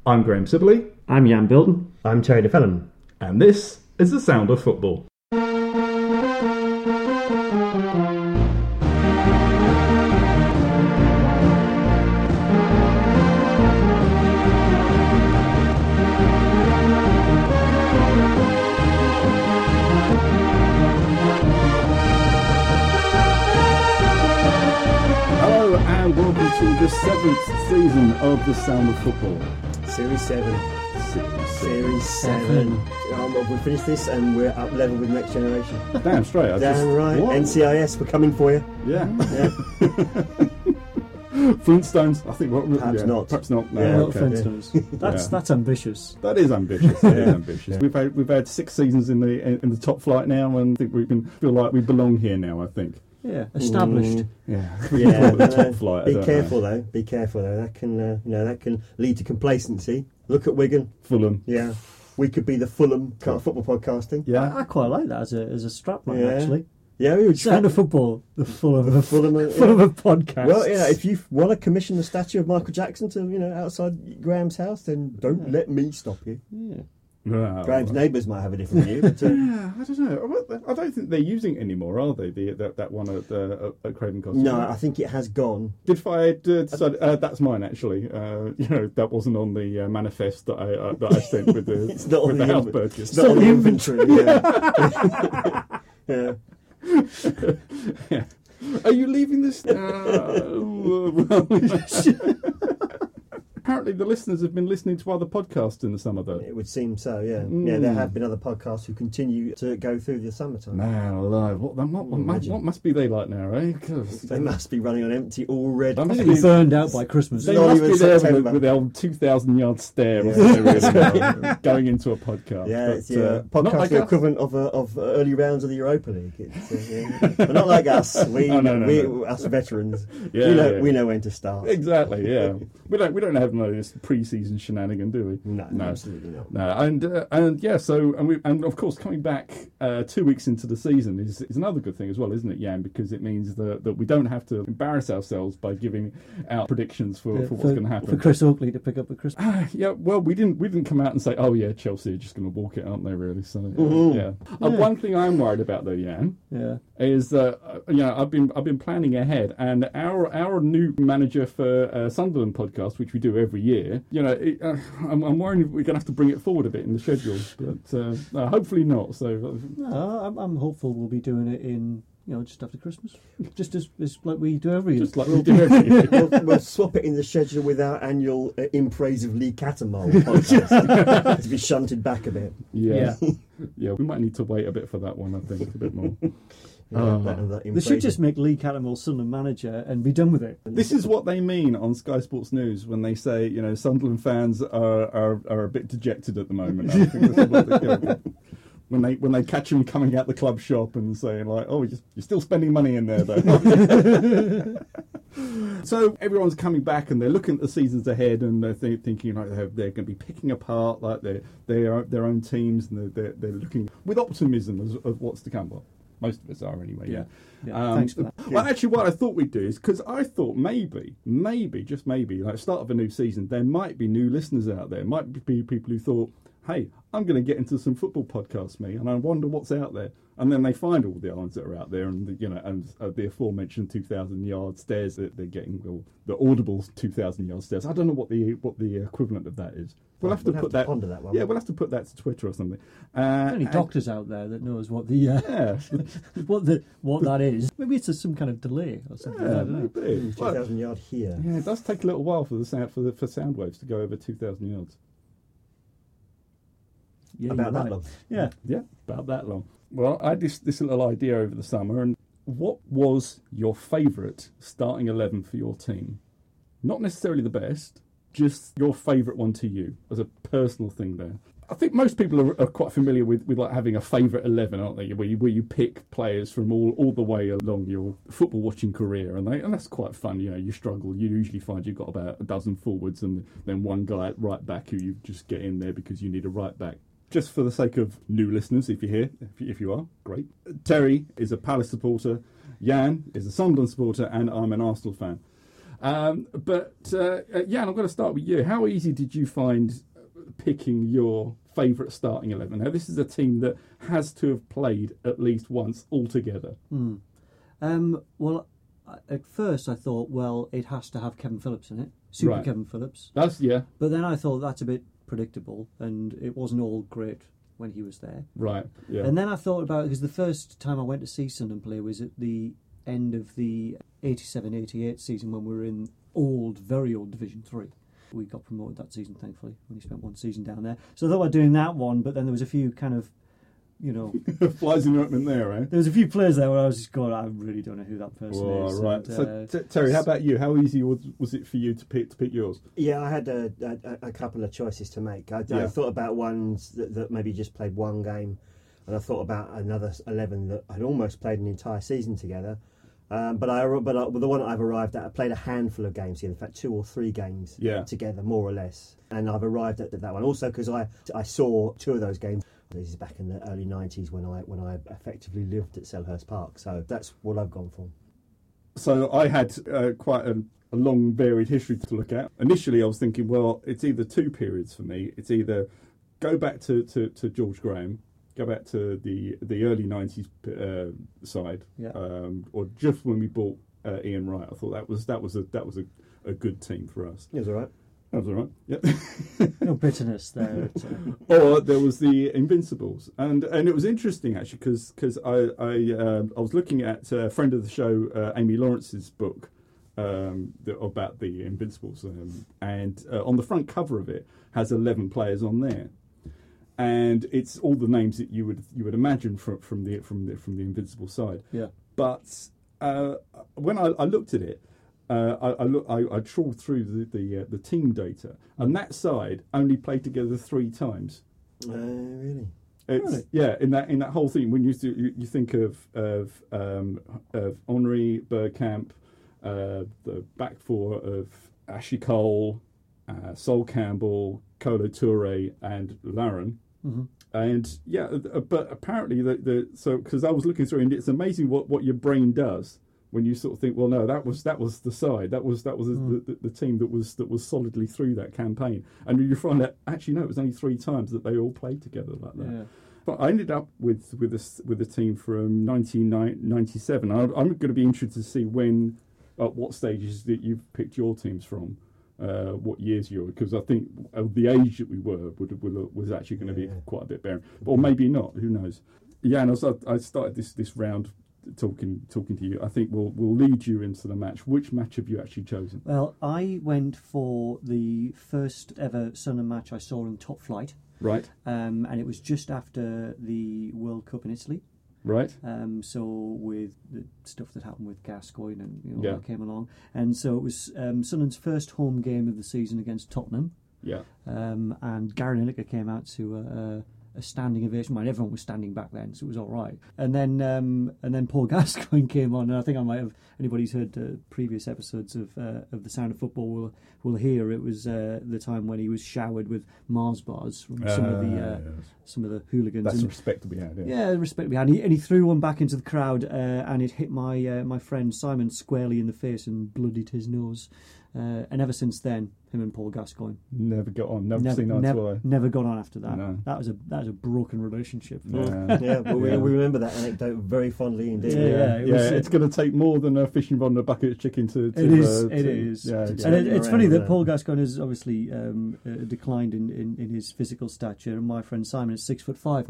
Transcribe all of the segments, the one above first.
I'm Graham Sibley. I'm Jan Bilton. I'm Terry DeFellon. And this is The Sound of Football. Hello and welcome to the 7th season of The Sound of Football. Series 7. Series 7. We finished this and we're up level with Next Generation. Damn straight. Damn right. What? NCIS, we're coming for you. Yeah. Flintstones, I think. Perhaps not. Perhaps not. No, Yeah, Not okay. Flintstones. That's ambitious. That is ambitious. That is ambitious. We've had 6 seasons in the top flight now, and I think we can feel like we belong here now. I think. Yeah, established. Yeah. Yeah, the top flight. Be careful though. Be careful though. That can that can lead to complacency. Look at Wigan. Fulham. Yeah, we could be the Fulham football podcasting. Yeah. I quite like that as a strapline, Yeah. actually. Yeah, we would Sound of Football, the Fulham of a podcast. Well, if you want to commission the statue of Michael Jackson to outside Graham's house, then don't let me stop you. Yeah. Wow. Graham's neighbours might have a different view. But, Yeah, I don't know. I don't think they're using it anymore, are they? That one at Craven Cottage. no, I think it has gone. Did Fayed decide? That's mine actually. That wasn't on the manifest that I sent with the It's not on with the house the purchase. It's not on the inventory. Yeah. Yeah. Are you leaving this? Apparently, the listeners have been listening to other podcasts in the summer, though. It would seem so, yeah. Yeah, there have been other podcasts who continue to go through the summertime. Man alive, what must be they like now, eh? They must be running on empty already. They must They'll be be burned out by Christmas. They Not must even be there September. with the old 2,000-yard stare going into a podcast. Yeah, But, it's the not podcast like the us. equivalent of early rounds of the Europa League. But not like us. We us veterans. Yeah, we know when to start. Exactly, yeah. we don't have no this pre-season shenanigan, do we? No, absolutely not. No, and of course coming back 2 weeks into the season is another good thing as well, isn't it, Jan? Because it means that we don't have to embarrass ourselves by giving out predictions for what's going to happen. For Chris Oakley to pick up the Christmas. Yeah, well, we didn't come out and say, oh yeah, Chelsea are just going to walk it, aren't they? Really? So yeah. One thing I'm worried about though, Jan, is that I've been planning ahead, and our new manager for Sunderland podcast, which we do every year, I'm worried we're going to have to bring it forward a bit in the schedule, but hopefully not. So No, I'm hopeful we'll be doing it in just after Christmas, just as like we do every year. just like we do every year. We'll swap it in the schedule with our annual In Praise of Lee Cattermole podcast to be shunted back a bit. Yeah. Yeah, we might need to wait a bit for that one, I think, a bit more. That They should just make Lee Cattermole Sunderland manager and be done with it. This is what they mean on Sky Sports News when they say, Sunderland fans are a bit dejected at the moment. I think this is what they, when they catch him coming out the club shop and saying like, "Oh, you're still spending money in there, though." So everyone's coming back and they're looking at the seasons ahead and they're thinking like they're going to be picking apart like their own teams, and they're looking with optimism of what's to come. Well, most of us are anyway. Yeah. Thanks for that. Well, actually, what I thought we'd do is, because I thought maybe, just maybe, like start of a new season, there might be new listeners out there. Might be people who thought, hey, I'm going to get into some football podcasts, and I wonder what's out there. And then they find all the islands that are out there, and the aforementioned 2,000-yard stairs that they're getting, or the audible 2,000-yard stairs. I don't know what the equivalent of that is. We'll have to ponder that one. Yeah, we'll have to put that to Twitter or something. Any doctors out there that knows what the what that is? Maybe it's some kind of delay or something. I don't know. Maybe. 2,000 yard here. Yeah, it does take a little while for sound waves to go over 2,000 yards. Yeah, About you're that right. long. Yeah, about that long. Well, I had this little idea over the summer, and what was your favourite starting 11 for your team? Not necessarily the best, just your favourite one to you, as a personal thing there. I think most people are quite familiar with like having a favourite 11, aren't they? Where you pick players from all the way along your football watching career, and that's quite fun. You struggle. You usually find you've got about a dozen forwards, and then one guy at right back who you just get in there because you need a right back. Just for the sake of new listeners, if you're here, if you are, great. Terry is a Palace supporter, Jan is a Sunderland supporter, and I'm an Arsenal fan. But Jan, I'm going to start with you. How easy did you find picking your favourite starting 11? Now, this is a team that has to have played at least once altogether. Well, at first I thought, well, it has to have Kevin Phillips in it. Super Right. Kevin Phillips. But then I thought that's a bit predictable, and it wasn't all great when he was there. Right, yeah. And then I thought about it, because the first time I went to see Sunderland play was at the end of the 87-88 season, when we were in very old Division 3. We got promoted that season, thankfully. We only spent one season down there. So I thought about doing that one, but then there was a few kind of, flies in the ointment there, eh? There was a few players there where I was just going, I really don't know who that person is. Right. And, So, Terry, how about you? How easy was it for you to pick yours? Yeah, I had a couple of choices to make. I thought about ones that maybe just played one game, and I thought about another 11 that had almost played an entire season together. But the one that I've arrived at, I played a handful of games together, in fact 2 or 3 games together, more or less. And I've arrived at that one also because I saw 2 of those games. This is back in the early 90s when I effectively lived at Selhurst Park. So that's what I've gone for. So I had quite a long, varied history to look at. Initially, I was thinking, well, it's either 2 periods for me. It's either go back to George Graham, go back to the early 90s side, or just when we bought Ian Wright. I thought that was a good team for us. It was all right. That was all right. Yeah. No bitterness there. Or there was the Invincibles, and it was interesting actually because I was looking at a friend of the show, Amy Lawrence's book about the Invincibles, and on the front cover of it has 11 players on there, and it's all the names that you would imagine from the Invincible side. Yeah. But when I looked at it. I trawled through the team data, and that side only played together 3 times. Really? It's, yeah, in that whole thing, when you think of Henry Bergkamp, the back 4 of Ashley Cole, Sol Campbell, Kolo Toure, and Laron. Mm-hmm. And yeah, but apparently because I was looking through, and it's amazing what your brain does. When you sort of think, well, no, that was the side, that was the team that was solidly through that campaign, and you find that actually no, it was only 3 times that they all played together like that. Yeah. But I ended up with a team from 1997. I'm going to be interested to see at what stages that you've picked your teams from, what years you were, because I think the age that we were was actually going to be quite a bit barren, or maybe not. Who knows? Yeah, and I started this round. Talking to you, I think we'll lead you into the match. Which match have you actually chosen? Well, I went for the first ever Sunderland match I saw in top flight. Right. And it was just after the World Cup in Italy. Right. So with the stuff that happened with Gascoigne and that came along, and so it was Sunderland's first home game of the season against Tottenham. Yeah. And Gary Lineker came out to a standing ovation. Well, everyone was standing back then, so it was all right. And then Paul Gascoigne came on, and I think I might have, anybody who's heard previous episodes of The Sound of Football will hear it was the time when he was showered with Mars bars from some of the hooligans. That's respect to be had. Yeah, respect to be had. And he threw one back into the crowd, and it hit my friend Simon squarely in the face and bloodied his nose. And ever since then, him and Paul Gascoigne never got on. Never seen eye to eye. Never gone on after that. No. That was a broken relationship. But we remember that anecdote very fondly indeed. It's going to take more than a fishing on a bucket of chicken to. It is. Yeah, and it's funny that Paul Gascoigne has obviously declined in his physical stature, and my friend Simon is 6'5"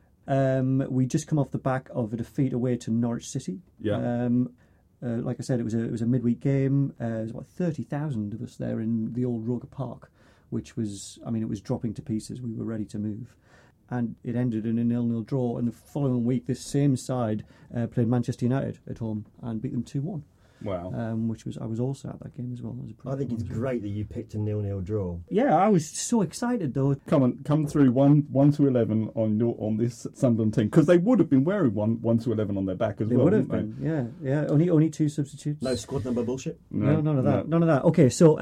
now. We just come off the back of a defeat away to Norwich City. Yeah. Like I said, it was a midweek game. There was about 30,000 of us there in the old Roker Park, which was, it was dropping to pieces. We were ready to move. And it ended in a 0-0 draw. And the following week, this same side played Manchester United at home and beat them 2-1. Wow. I was also at that game as well. I think it's great that you picked a 0-0 draw. Yeah, I was so excited though. Come through 1 to 11 on this Sunderland team, because they would have been wearing 1 to 11 on their back as well. They would have been. Yeah. Only 2 substitutes. No squad number bullshit. No, none of that. None of that. Okay, so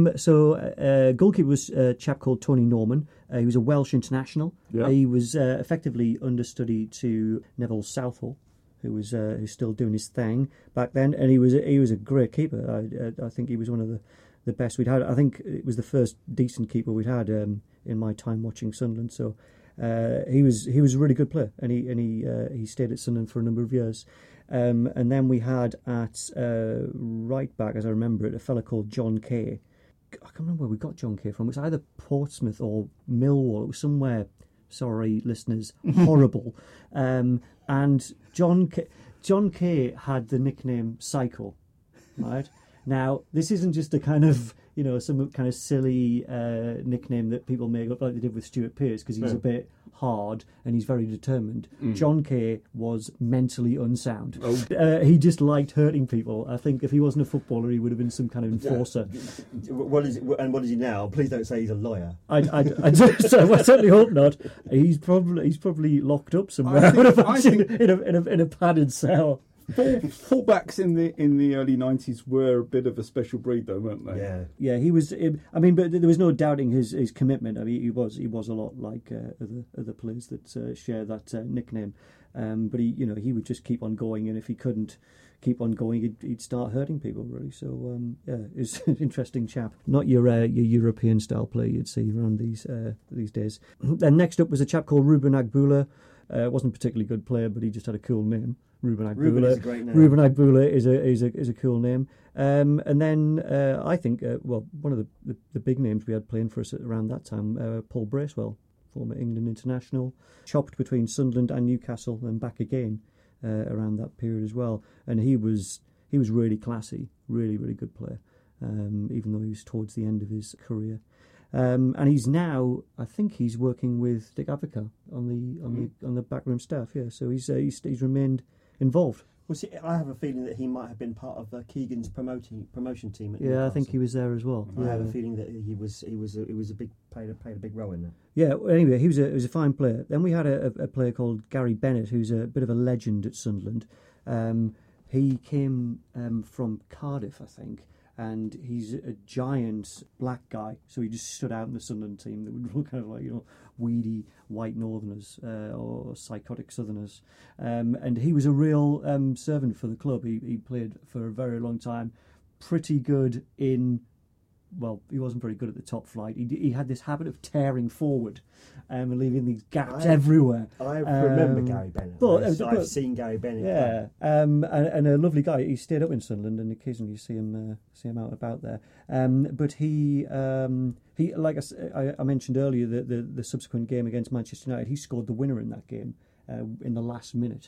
goalkeeper was a chap called Tony Norman. He was a Welsh international. Yeah. He was effectively understudy to Neville Southall, who's still doing his thing back then, and he was a great keeper. I think he was one of the best we'd had. I think it was the first decent keeper we'd had in my time watching Sunderland. So he was a really good player, and he stayed at Sunderland for a number of years. And then we had at right back, as I remember it, a fella called John Kay. I can't remember where we got John Kay from. It was either Portsmouth or Millwall. It was somewhere. Sorry, listeners, horrible. And John Kay had the nickname Psycho, right? Now, this isn't just a kind of, some kind of silly nickname that people make up like they did with Stuart Pearce, because he's a bit hard and he's very determined. John Kay was mentally unsound. He just liked hurting people. I think if he wasn't a footballer, he would have been some kind of enforcer. What is he now? Please don't say he's a lawyer. I certainly hope not. He's probably locked up somewhere. I think in a padded cell. Fullbacks in the early 90s were a bit of a special breed, though, weren't they? Yeah. He was. I mean, but there was no doubting his commitment. I mean, he was a lot like other players that share that nickname. But he would just keep on going, and if he couldn't keep on going, he'd start hurting people, really. So it's an interesting chap. Not your European style player you'd see around these days. And next up was a chap called Ruben Agbula. Wasn't a particularly good player, but he just had a cool name. Ruben Agbula. Ruben is a great name. Ruben Agbula is a cool name. And then I think one of the big names we had playing for us around that time, Paul Bracewell, former England international, chopped between Sunderland and Newcastle and back again around that period as well. And he was really classy, really really good player, even though he was towards the end of his career. And he's now, I think he's working with Dick Advocaat on the backroom staff. Yeah, so he's remained involved. Well, see, I have a feeling that he might have been part of Keegan's promotion team. At Newcastle. I think he was there as well. I have a feeling that he played a big role in that. Yeah. Well, anyway, he was a fine player. Then we had a player called Gary Bennett, who's a bit of a legend at Sunderland. He came from Cardiff, I think. And he's a giant black guy, so he just stood out in the Sunderland team that would look kind of like weedy white Northerners or psychotic Southerners. And he was a real servant for the club. He played for a very long time, pretty good in. Well, he wasn't very good at the top flight. He had this habit of tearing forward and leaving these gaps everywhere. I remember Gary Bennett. I've seen Gary Bennett. Yeah, and a lovely guy. He stayed up in Sunderland, and occasionally you see him out about there. But he like I mentioned earlier, the subsequent game against Manchester United, he scored the winner in that game in the last minute,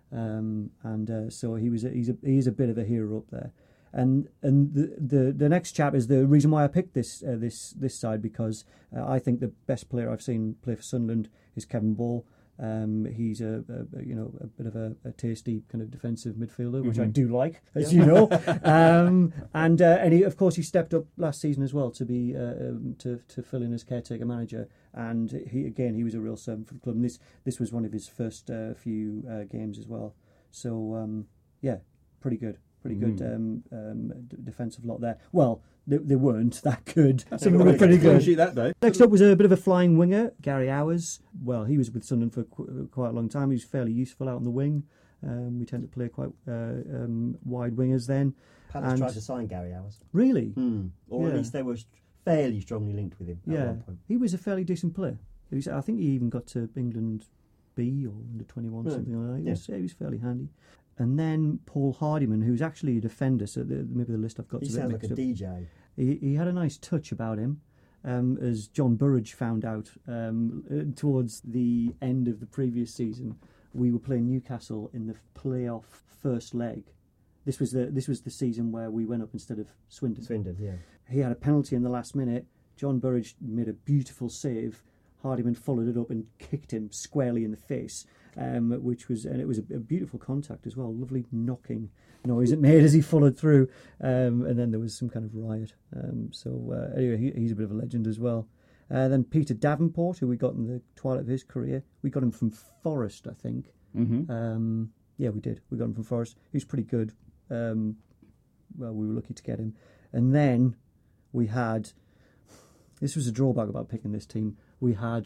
so he is a bit of a hero up there. And the next chap is the reason why I picked this side, because I think the best player I've seen play for Sunderland is Kevin Ball. He's a bit of a tasty kind of defensive midfielder, which I do like, as you know. And he, of course, he stepped up last season as well to be to fill in as caretaker manager. And he was a real servant for the club. And this was one of his first few games as well. So pretty good. Pretty good defensive lot there. Well, they weren't that good. Some of them were pretty good. That day. Next up was a bit of a flying winger, Gary Hours. Well, he was with Sunderland for quite a long time. He was fairly useful out on the wing. We tend to play quite wide wingers then. Palace tried to sign Gary Hours. Really? Or at least they were fairly strongly linked with him at one point. He was a fairly decent player. I think he even got to England B or under 21, something like that. He was fairly handy. And then Paul Hardiman, who's actually a defender, so maybe the list I've got. He sounds like a DJ. He had a nice touch about him, as John Burridge found out towards the end of the previous season. We were playing Newcastle in the playoff first leg. This was the season where we went up instead of Swindon. Swindon, yeah. He had a penalty in the last minute. John Burridge made a beautiful save. Hardiman followed it up and kicked him squarely in the face. It was a beautiful contact as well. Lovely knocking noise it made as he followed through, and then there was some kind of riot. Anyway, he's a bit of a legend as well. Then Peter Davenport, who we got in the twilight of his career, we got him from Forest, I think. Mm-hmm. We did. We got him from Forest. He was pretty good. We were lucky to get him. And then we had. This was a drawback about picking this team. We had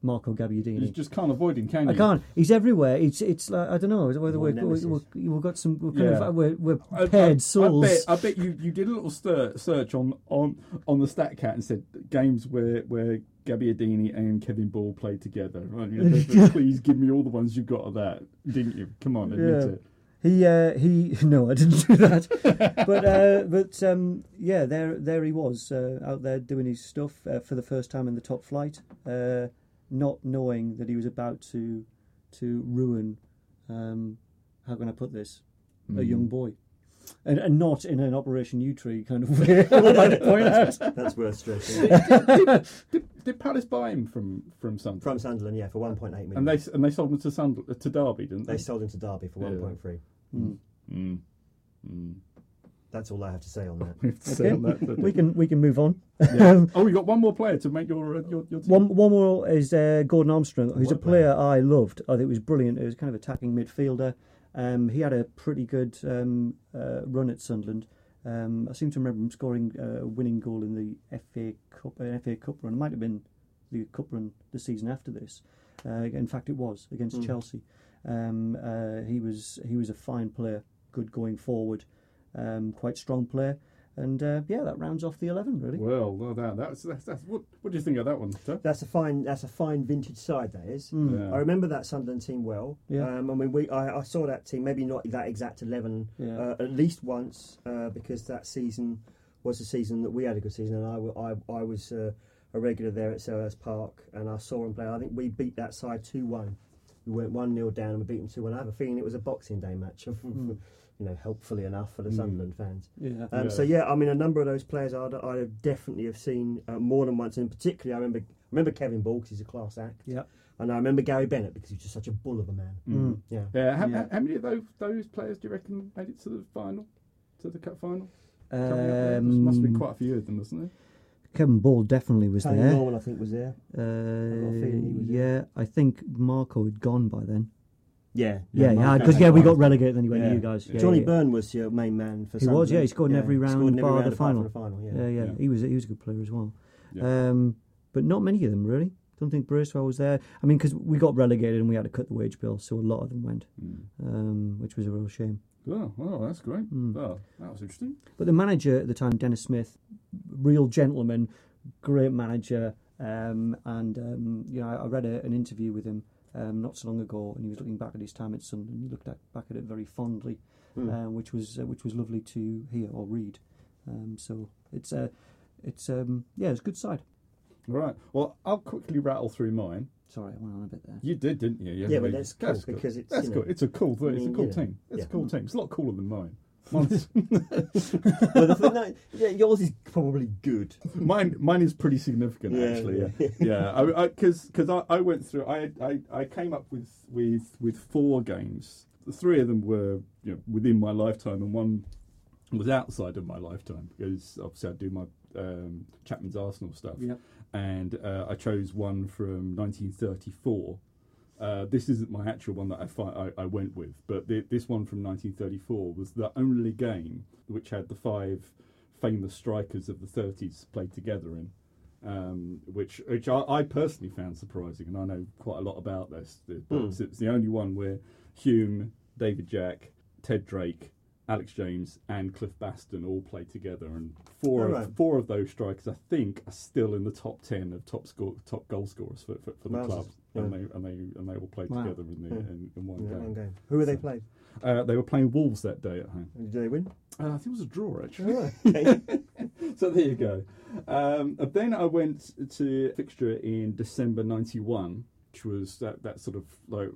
Marco Gabbiadini. You just can't avoid him, can you? I can't. He's everywhere. It's like, I don't know whether we've got some. We're paired souls. I bet you did a little search on the StatCat and said games where Gabbiadini and Kevin Ball played together. Right? Please give me all the ones you got of that, didn't you? Come on, admit it. He no, I didn't do that. But there he was out there doing his stuff for the first time in the top flight, not knowing that he was about to ruin. How can I put this? A young boy, and not in an Operation U-Tree kind of way. I would like to point out. That's worth stressing. Did Palace buy him from Sunderland? From Sunderland, yeah, for 1.8 million. And they sold him to Derby, didn't they? They sold him to Derby for 1.3. That's all I have to say on that. We can move on. Yeah. Oh, we got one more player to make your team. One more is Gordon Armstrong, who's a player I loved. I think it was brilliant. It was kind of attacking midfielder. He had a pretty good run at Sunderland. I seem to remember him scoring a winning goal in the FA Cup run. It might have been the cup run the season after this. In fact, it was against Chelsea. He was a fine player, good going forward, quite strong player. And that rounds off the 11 really. Well, that's what do you think of that one, sir? That's a fine vintage side. That is. Yeah. I remember that Sunderland team well. Yeah. I saw that team, maybe not that exact 11, at least once, because that season was a season that we had a good season, and I was a regular there at Selhurst Park, and I saw them play. I think we beat that side 2-1. We went 1-0 down and we beat them 2-1. I have a feeling it was a Boxing Day match. Helpfully enough for the Sunderland fans. Yeah. So a number of those players I'd definitely have seen more than once, and particularly I remember Kevin Ball because he's a class act. Yeah. And I remember Gary Bennett because he's just such a bull of a man. Yeah. How many of those players do you reckon made it to the final, to the cup final? Must have been quite a few of them, wasn't there? Kevin Ball definitely was Tony there. Norman, I think, was there. I think Marco had gone by then. Yeah, because we got relegated and then he went to you guys. Yeah, Johnny Byrne was your main man for Sunderland. He was, he scored in every round bar the final. Yeah. He was a good player as well. Yeah. But not many of them really. Don't think Bracewell was there. I mean, because we got relegated and we had to cut the wage bill, so a lot of them went, which was a real shame. Oh, well, that's great. Oh, that was interesting. But the manager at the time, Dennis Smith, real gentleman, great manager, and I read an interview with him not so long ago, and he was looking back at his time at Sunderland. He looked back at it very fondly, which was lovely to hear or read. So it's a good side. All right. Well, I'll quickly rattle through mine. Sorry, I went on a bit there. You did, didn't you? Yeah, but that's cool because it's cool. It's a cool thing. It's a cool team. It's a cool team. It's a lot cooler than mine. Yours is probably good. Mine is pretty significant, actually. Yeah. Because I went through. I came up with 4 games. The 3 of them were within my lifetime, and one was outside of my lifetime because obviously I do my Chapman's Arsenal stuff. Yeah. And I chose one from 1934. This isn't my actual one that I went with, but this one from 1934 was the only game which had the 5 famous strikers of the 30s played together in, which I personally found surprising, and I know quite a lot about this. But it's the only one where Hume, David Jack, Ted Drake, Alex James and Cliff Baston all played together, and four of those strikers I think are still in the top 10 of top goal scorers for the club, and they all played together in one game. Who were they playing? They were playing Wolves that day at home. Did they win? I think it was a draw actually. Oh, okay. So there you go. Then I went to a fixture in December '91, which was that sort of like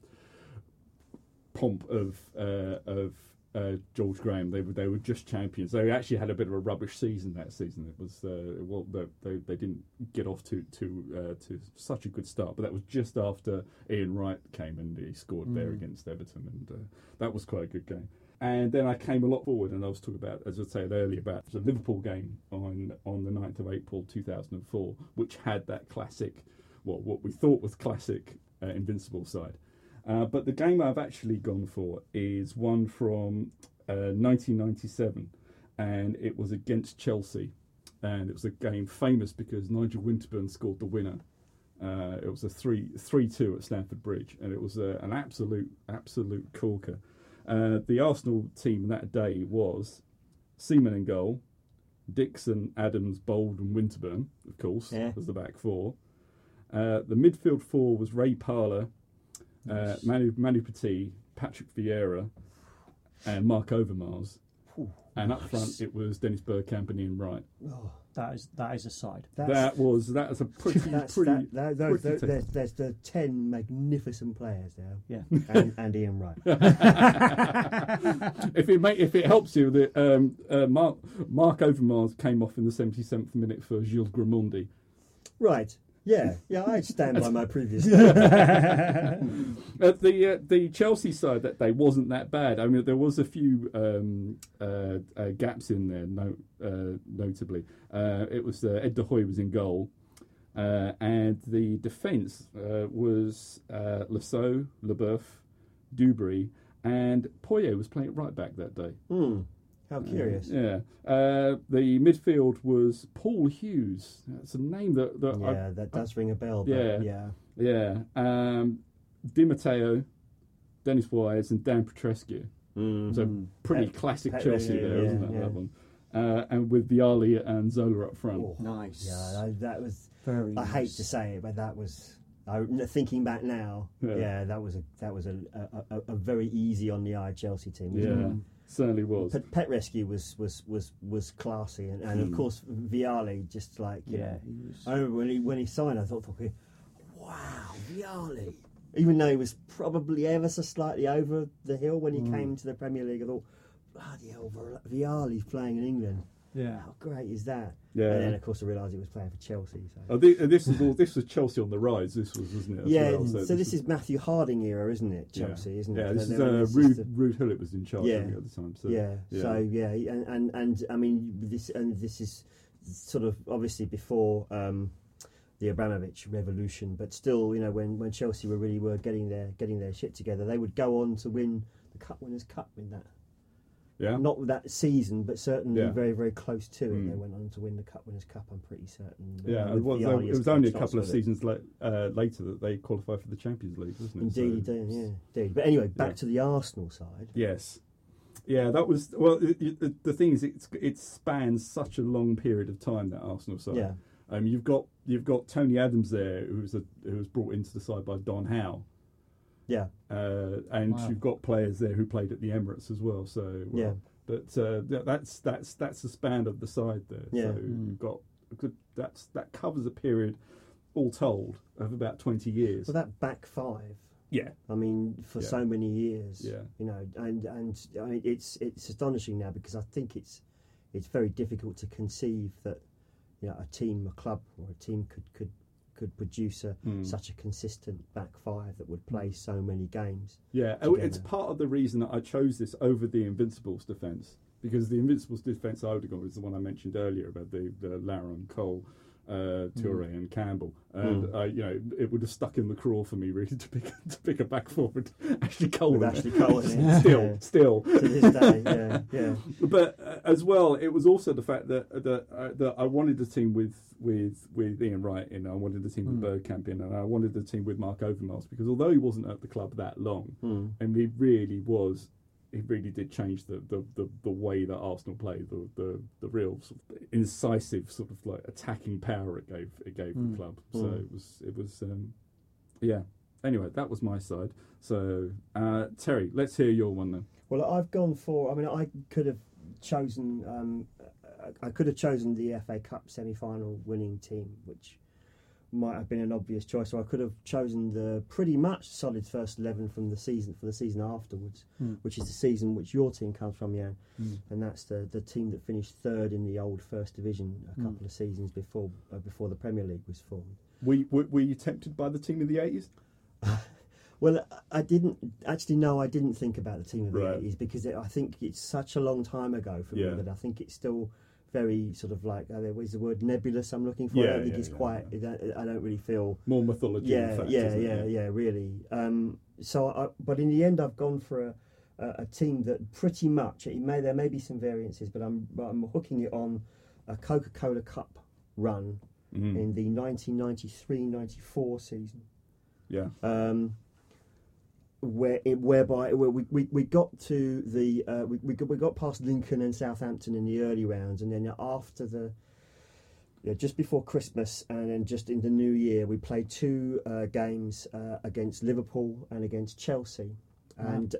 pomp of George Graham. They were just champions. They actually had a bit of a rubbish season that season. It was they didn't get off to such a good start, but that was just after Ian Wright came and he scored there against Everton, and that was quite a good game. And then I came a lot forward, and I was talking about, as I said earlier, about the Liverpool game on the 9th of April 2004, which had that classic, what we thought was classic Invincible side. But the game I've actually gone for is one from 1997, and it was against Chelsea. And it was a game famous because Nigel Winterburn scored the winner. It was a 3-2 at Stamford Bridge, and it was an absolute corker. The Arsenal team that day was Seaman in goal, Dixon, Adams, Bold, and Winterburn, of course, as the back four. The midfield four was Ray Parler, Manu Petit, Patrick Vieira, and Mark Overmars. And up front, it was Dennis Bergkamp and Ian Wright. Oh, that is a side. That was a pretty. There's the 10 magnificent players there. Yeah, and Ian Wright. If it helps you, that Mark Overmars came off in the 77th minute for Gilles Grimandi. Right. Yeah, I stand by my previous. The Chelsea side that day wasn't that bad. I mean, there was a few gaps in there. Notably, it was Ed de Hoy was in goal, and the defence was Lasso, Leboeuf, Dubry, and Poyet was playing right back that day. How curious. The midfield was Paul Hughes. That's a name that that does ring a bell. Yeah. Di Matteo, Dennis Wise, and Dan Petrescu. So pretty classic Chelsea there, isn't it? That one. And with Vialli and Zola up front. Oh, nice. Yeah, that was very. I hate to say it, but that was. Thinking back now, that was a very easy on the eye Chelsea team. Wasn't it? Certainly was. Pet Rescue was classy, and of course Vialli just like I remember when he signed, I thought, wow, Vialli. Even though he was probably ever so slightly over the hill when he came to the Premier League, I thought, bloody hell, Vialli's playing in England. Yeah, how great is that? Yeah, and then of course I realised he was playing for Chelsea. So. This was Chelsea on the rise. This was, wasn't it? So this is Matthew Harding era, isn't it? Chelsea, isn't it? Yeah, this is Ruud Gullit was in charge at the time. So, and I mean this is sort of obviously before the Abramovich revolution, but still, when Chelsea were getting their shit together, they would go on to win the Cup Winners' Cup in that. Yeah. Not that season, but certainly very, very close to it. They went on to win the Cup Winners' Cup, I'm pretty certain. Yeah, it was only a couple of seasons later that they qualified for the Champions League, wasn't it? Indeed. But anyway, back to the Arsenal side. Yes. Yeah, that was... Well, the thing is, it spans such a long period of time, that Arsenal side. Yeah. You've got Tony Adams there, who was brought into the side by Don Howe. Yeah, and you've got players there who played at the Emirates as well. So but that's the span of the side there. Yeah. So you've got that covers a period, all told, of about 20 years. Well, that back five. Yeah, I mean, for so many years. Yeah, and I mean, it's astonishing now because I think it's very difficult to conceive that a team, a club, or a team could produce such a consistent back five that would play so many games. Yeah, together. It's part of the reason that I chose this over the Invincibles defence, because the Invincibles defence I would have gone was the one I mentioned earlier about the Laron, Cole, Toure and Campbell, and it would have stuck in the craw for me really to pick a back forward. Ashley Cole, with Ashley Cole, still to this day, yeah. But as well, it was also the fact that I wanted a team with Ian Wright in, I wanted a team with Bergkamp in, and I wanted a team with Mark Overmars, because although he wasn't at the club that long, and he really did change the way that Arsenal played, the real sort of incisive sort of like attacking power it gave the club. So it was Anyway, that was my side. So Terry, let's hear your one then. Well, I've gone for. I mean, I could have chosen the FA Cup semi-final winning team, which might have been an obvious choice, or I could have chosen the pretty much solid first 11 for the season afterwards, which is the season which your team comes from, Jan, and that's the team that finished third in the old First Division a couple of seasons before the Premier League was formed. Were you tempted by the team of the 80s? Well, I didn't think about the team of the 80s because I think it's such a long time ago for me that I think it's still very sort of like, what is the word, nebulous I'm looking for. I don't think it's quite, I don't really feel... More mythology, in fact, really. But in the end I've gone for a team that pretty much, there may be some variances, but I'm hooking it on a Coca-Cola Cup run in the 1993-94 season. Yeah. Whereby we got to the we got past Lincoln and Southampton in the early rounds, and then after just before Christmas and then just in the New Year, we played 2 games against Liverpool and against Chelsea. And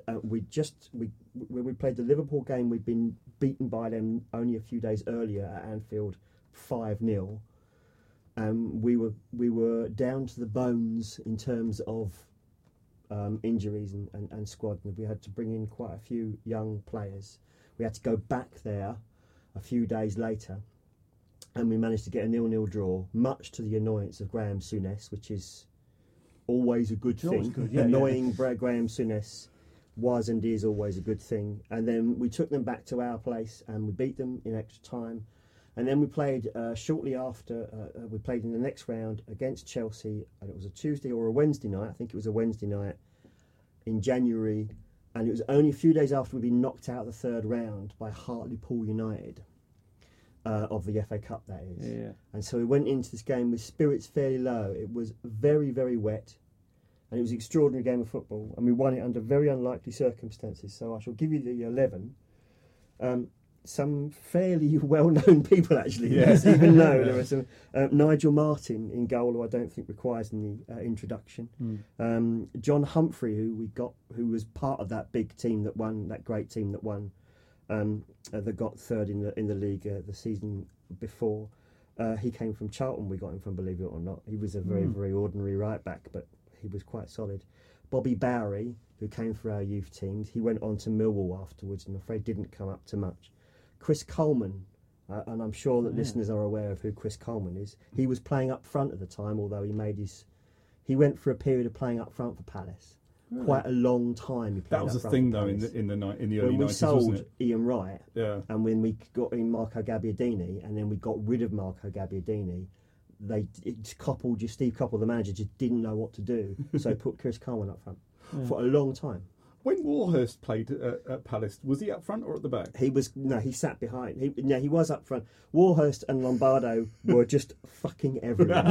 when we played the Liverpool game, we'd been beaten by them only a few days earlier at Anfield, 5-0. And we were down to the bones in terms of injuries and squad. And we had to bring in quite a few young players. We had to go back there a few days later, and we managed to get a 0-0 draw, much to the annoyance of Graham Souness, which is always a good thing. Good, yeah, Annoying Graham Souness was and is always a good thing. And then we took them back to our place and we beat them in extra time. And then we played shortly after, we played in the next round against Chelsea, and it was a Tuesday or a Wednesday night. I think it was a Wednesday night in January. And it was only a few days after we'd been knocked out of the 3rd round by Hartlepool United of the FA Cup, that is. Yeah. And so we went into this game with spirits fairly low. It was very, very wet. And it was an extraordinary game of football. And we won it under very unlikely circumstances. So I shall give you the 11. Some fairly well-known people, actually. Yes. Even though there are some... Nigel Martin in goal, who I don't think requires any introduction. John Humphrey, who was part of that big team that won, that great team that won, that got 3rd in the league the season before. He came from Charlton. We got him from, believe it or not. He was a very, very ordinary right back, but he was quite solid. Bobby Bowery, who came for our youth teams, he went on to Millwall afterwards, and I'm afraid didn't come up to much. Chris Coleman, and I'm sure that listeners are aware of who Chris Coleman is. He was playing up front at the time, although he went for a period of playing up front for Palace. Really? Quite a long time. He played that was up a front thing, for though, Palace. in the early 90s, when we wasn't sold it? Ian Wright, and when we got in Marco Gabbiadini, and then we got rid of Marco Gabbiadini, Steve Coppell, the manager, just didn't know what to do, so put Chris Coleman up front for a long time. When Warhurst played at Palace, was he up front or at the back? He he sat behind. He was up front. Warhurst and Lombardo were just fucking everywhere.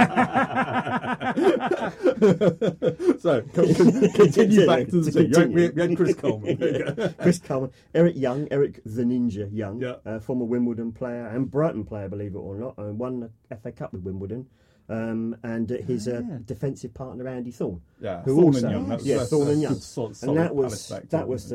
So, continue back to the team. We had Chris Coleman. Chris Coleman. Eric Young, Eric the Ninja Young, Yeah. Former Wimbledon player and Brighton player, believe it or not, and won the FA Cup with Wimbledon. And his defensive partner Andy Thorne, Yeah, who Thorne also, and Young. Thorne and Young, solid and that Palace was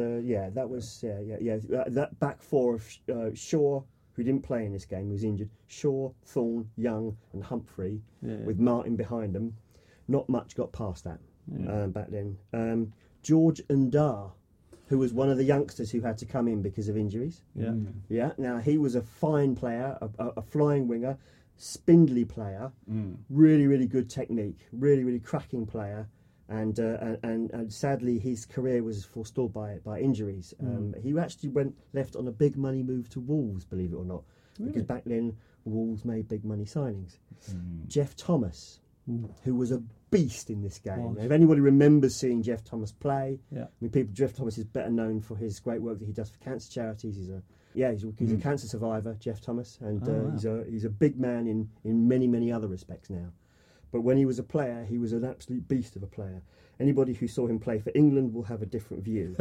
that back four of Shaw, who didn't play in this game, who was injured. Shaw, Thorne, Young, and Humphrey, with Martin behind them. Not much got past that back then. George Ndar, who was one of the youngsters who had to come in because of injuries. Yeah. Now he was a fine player, a flying winger. Spindly player, really, really good technique, really, really cracking player, and sadly his career was forestalled by injuries. He actually left on a big money move to Wolves, believe it or not, because back then Wolves made big money signings. Jeff Thomas, who was a beast in this game. If anybody remembers seeing Jeff Thomas play, Jeff Thomas is better known for his great work that he does for cancer charities. He's a cancer survivor, Jeff Thomas, and he's a big man in many, many other respects now. But when he was a player, he was an absolute beast of a player. Anybody who saw him play for England will have a different view.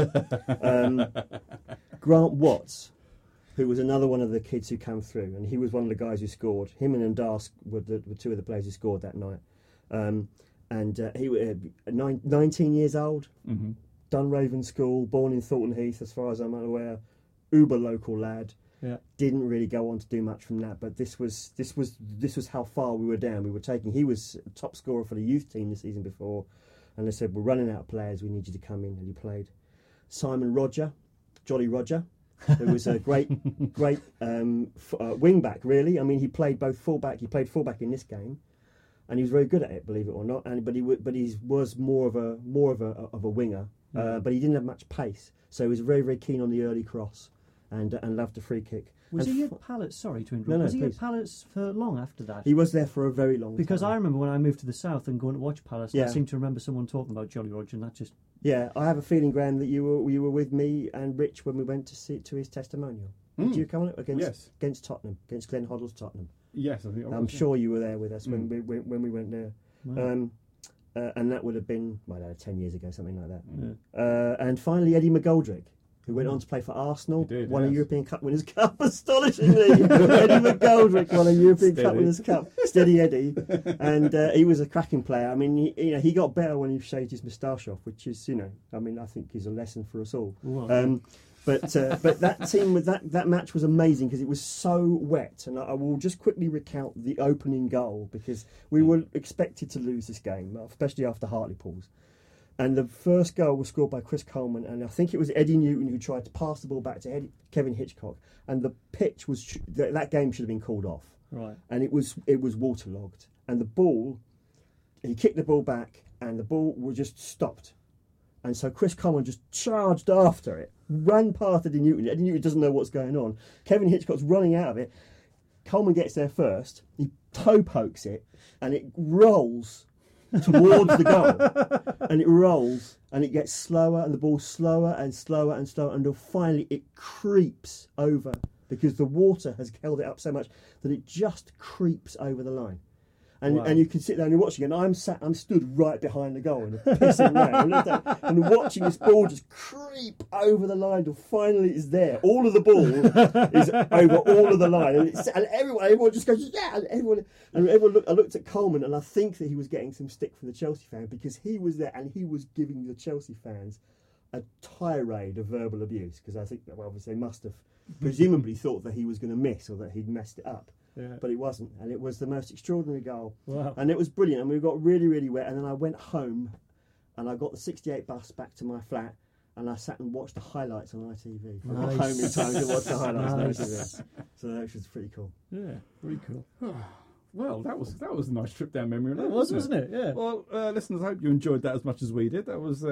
Grant Watts, who was another one of the kids who came through, and he was one of the guys who scored. Him and Ndar were two of the players who scored that night. He was 19 years old, Dunraven School, born in Thornton Heath, as far as I'm aware. Uber local lad, didn't really go on to do much from that. But this was how far we were down. He was top scorer for the youth team the season before, and they said, we're running out of players. We need you to come in, and he played. Simon Roger, Jolly Roger, who was a great wing back. Really, I mean, he played both fullback. He played fullback in this game, and he was very good at it, believe it or not. But he was more of a winger, but he didn't have much pace. So he was very, very keen on the early cross. And loved a free kick. Was he at Palace? Sorry to interrupt. Was he at Palace for long after that? He was there for a very long time. Because I remember when I moved to the south and going to watch Palace, I seem to remember someone talking about Jolly Roger, and that just... Yeah, I have a feeling, Graham, that you were with me and Rich when we went to his testimonial. Did you come on against Tottenham, against Glenn Hoddle's Tottenham? Yes, I think I'm sure you were there with us when Mm. we went there. Wow. And that would have been, 10 years ago, something like that. Yeah. And finally, Eddie McGoldrick, who went on to play for Arsenal, He did, won a yes. European Cup Winners' Cup, astonishingly. Eddie McGoldrick won a European Cup Steady. Winners' Cup. Steady Eddie. And he was a cracking player. I mean, he got better when he shaved his moustache off, which is, I think is a lesson for us all. Wow. But that team with that match was amazing because it was so wet, and I will just quickly recount the opening goal because we were expected to lose this game, especially after Hartlepool's. And the first goal was scored by Chris Coleman, and I think it was Eddie Newton who tried to pass the ball back to Kevin Hitchcock, and the pitch was that game should have been called off, Right. and it was waterlogged, and the ball, he kicked the ball back, and the ball was just stopped. And so Chris Coleman just charged after it, ran past Eddie Newton. Eddie Newton doesn't know what's going on. Kevin Hitchcock's running out of it. Coleman gets there first. He toe pokes it, and it rolls towards the goal. And it rolls, and it gets slower, and the ball's slower and slower and slower, until finally it creeps over because the water has held it up so much that it just creeps over the line. And, Wow. and you can sit there and you're watching, and I'm stood right behind the goal and pissing around and watching this ball just creep over the line till finally it's there. All of the ball is over all of the line, and everyone just goes and everyone looked. I looked at Coleman, and I think that he was getting some stick from the Chelsea fan because he was there and he was giving the Chelsea fans a tirade of verbal abuse because I think that obviously they must have presumably thought that he was going to miss or that he'd messed it up. Yeah. But it wasn't, and it was the most extraordinary goal. Wow. And it was brilliant, and we got really, really wet, and then I went home, and I got the 68 bus back to my flat, and I sat and watched the highlights on ITV. I got home in time to watch the highlights on ITV. So that was pretty cool. Yeah. Very cool. Well, that was a nice trip down memory lane. It was, wasn't it? Yeah. Well, listeners, I hope you enjoyed that as much as we did. That was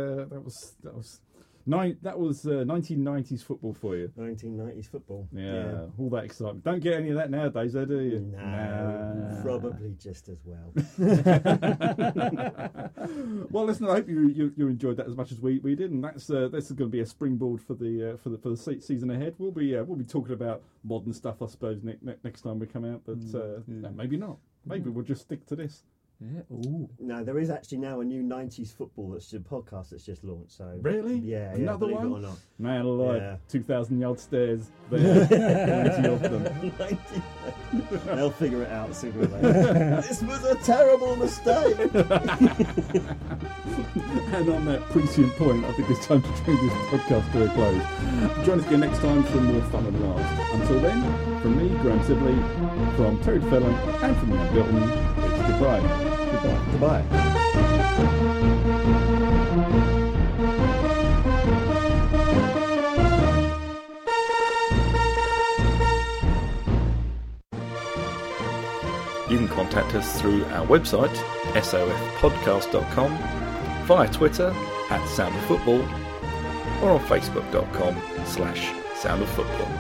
1990s football for you. 1990s football. Yeah, all that excitement. Don't get any of that nowadays, though, do you? No, probably just as well. Well, listen, I hope you enjoyed that as much as we did, and that's going to be a springboard for the season ahead. We'll be talking about modern stuff, I suppose, next time we come out, but no, maybe not. Maybe we'll just stick to this. Yeah. Ooh. No, there is actually now a new 90s football podcast that's just launched. So Really? Yeah, Another believe one? it or not. Man alive, Yeah. 2,000-yard stairs. There, 90 of them. They'll figure it out sooner or later. This was a terrible mistake. And on that prescient point, I think it's time to bring this podcast to a close. Join us again next time for more fun and laughs. Until then, from me, Graham Sibley, from Terry Fellon, and from Ian Bilton, it's goodbye. Goodbye. You can contact us through our website, sofpodcast.com, via Twitter @soundofffootball, or on facebook.com/soundofffootball.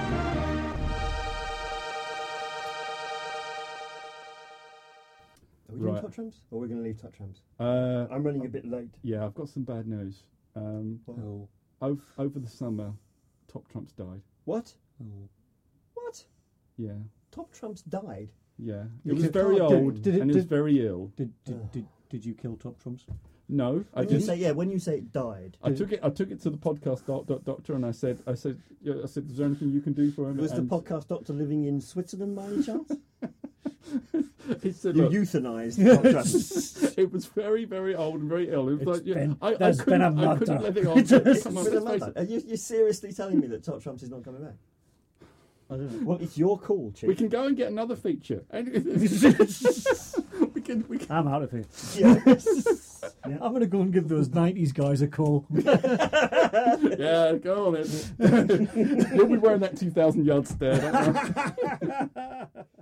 Are we doing Right. Top Trumps? Or are we going to leave Top Trumps? Uh, I'm running a bit late. yeah, I've got some bad news. Oh. Over the summer, Top Trumps died. What? Oh. What? Yeah, Top Trumps died? yeah. You It was could- very oh, old, did it- and it was did- very ill. Did you kill Top Trumps? No, I When you didn't. when you say it died, I took it to the podcast doctor, and I said, is there anything you can do for him? was the And podcast doctor living in Switzerland by any chance? he said, You look, euthanised Top Trumps. it was very, very old and very ill. It was It's been- I there's been a couldn't murder. let it on. It's Come on, been a let's face mother. it. Are you seriously telling me that Top Trumps is not coming back? I don't know. Well, it's your call, Chief. We can go and get another feature. And we can. I'm out of here. Yes. I'm going to go and give those 90s guys a call. Yeah, go on then. You'll be wearing that 2,000-yard stare. Don't you?